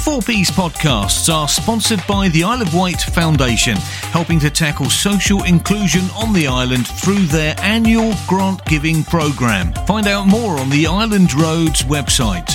Four Peas podcasts are sponsored by the Isle of Wight Foundation, helping to tackle social inclusion on the island through their annual grant giving programme. Find out more on the Island Roads website.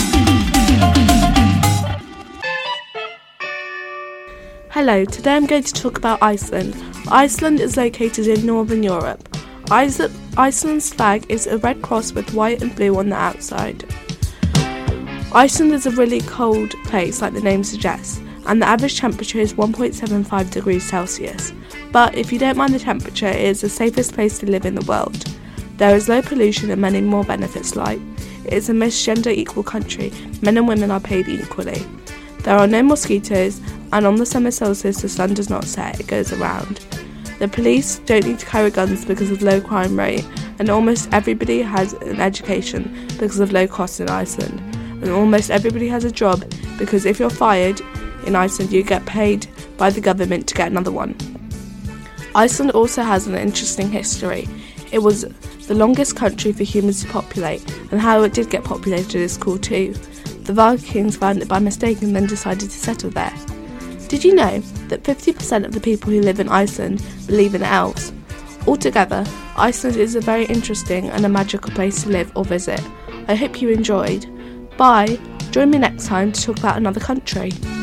Hello, today I'm going to talk about Iceland. Iceland is located in Northern Europe. Iceland's flag is a red cross with white and blue on the outside. Iceland is a really cold place, like the name suggests, and the average temperature is 1.75 degrees Celsius. But if you don't mind the temperature, it is the safest place to live in the world. There is low pollution and many more benefits, like it is the most gender equal country. Men and women are paid equally. There are no mosquitoes, and on the summer solstice the sun does not set, it goes around. The police don't need to carry guns because of low crime rate, and almost everybody has an education because of low costs in Iceland. And almost everybody has a job because if you're fired in Iceland you get paid by the government to get another one. Iceland also has an interesting history. It was the longest country for humans to populate, and how it did get populated is cool too. The Vikings found it by mistake and then decided to settle there. Did you know that 50% of the people who live in Iceland believe in elves? Altogether, Iceland is a very interesting and a magical place to live or visit. I hope you enjoyed. Bye! Join me next time to talk about another country.